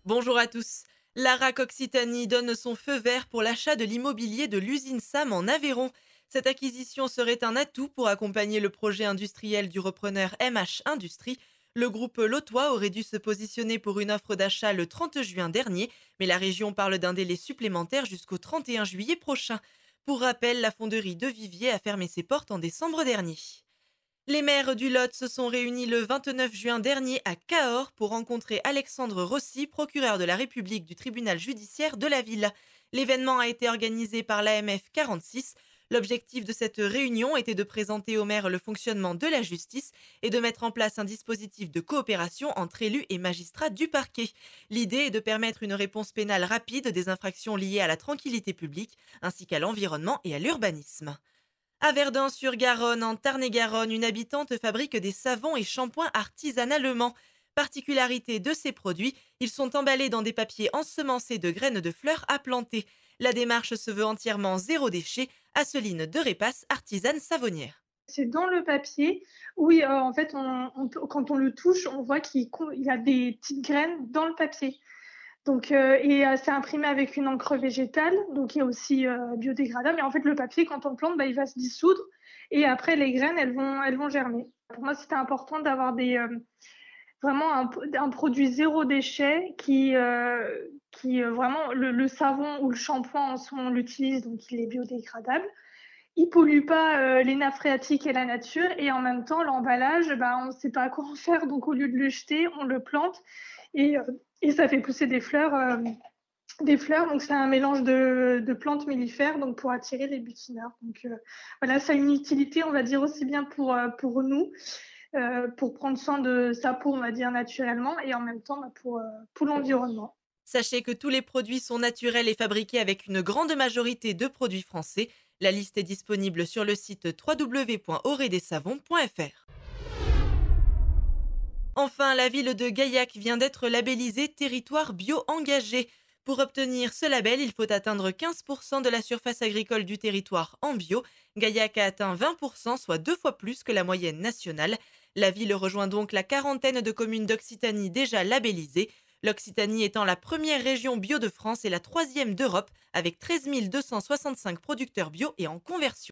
Bonjour à tous. L'ARAC Occitanie donne son feu vert pour l'achat de l'immobilier de l'usine SAM en Aveyron. Cette acquisition serait un atout pour accompagner le projet industriel du repreneur MH Industrie. Le groupe Lotois aurait dû se positionner pour une offre d'achat le 30 juin dernier, mais la région parle d'un délai supplémentaire jusqu'au 31 juillet prochain. Pour rappel, la fonderie de Vivier a fermé ses portes en décembre dernier. Les maires du Lot se sont réunis le 29 juin dernier à Cahors pour rencontrer Alexandre Rossi, procureur de la République du tribunal judiciaire de la ville. L'événement a été organisé par l'AMF 46. L'objectif de cette réunion était de présenter aux maires le fonctionnement de la justice et de mettre en place un dispositif de coopération entre élus et magistrats du parquet. L'idée est de permettre une réponse pénale rapide des infractions liées à la tranquillité publique ainsi qu'à l'environnement et à l'urbanisme. À Verdun-sur-Garonne, en Tarn-et-Garonne, une habitante fabrique des savons et shampoings artisanalement. Particularité de ces produits, ils sont emballés dans des papiers ensemencés de graines de fleurs à planter. La démarche se veut entièrement zéro déchet. Asseline de Répasse, artisane savonnière. C'est dans le papier. Oui, en fait, on peut quand on le touche, on voit il y a des petites graines dans le papier. Donc c'est imprimé avec une encre végétale, donc il y a aussi, biodégradable et en fait, le papier, quand on le plante, bah, il va se dissoudre et après les graines, elles vont germer. Pour moi, c'était important d'avoir vraiment un produit zéro déchet vraiment le savon ou le shampoing, en soi, on l'utilise, donc il est biodégradable. Il pollue pas, les nappes phréatiques et la nature et en même temps l'emballage, bah, on ne sait pas quoi en faire donc au lieu de le jeter, on le plante et ça fait pousser des fleurs donc c'est un mélange de plantes mellifères donc pour attirer les butineurs donc voilà, ça a une utilité, on va dire, aussi bien pour nous, pour prendre soin de sa peau, on va dire, naturellement et en même temps, bah, pour l'environnement. Sachez que tous les produits sont naturels et fabriqués avec une grande majorité de produits français. La liste est disponible sur le site www.oredesavons.fr. Enfin, la ville de Gaillac vient d'être labellisée territoire bio engagé. Pour obtenir ce label, il faut atteindre 15% de la surface agricole du territoire en bio. Gaillac a atteint 20%, soit 2 fois plus que la moyenne nationale. La ville rejoint donc la quarantaine de communes d'Occitanie déjà labellisées. L'Occitanie étant la première région bio de France et la troisième d'Europe, avec 13 265 producteurs bio et en conversion.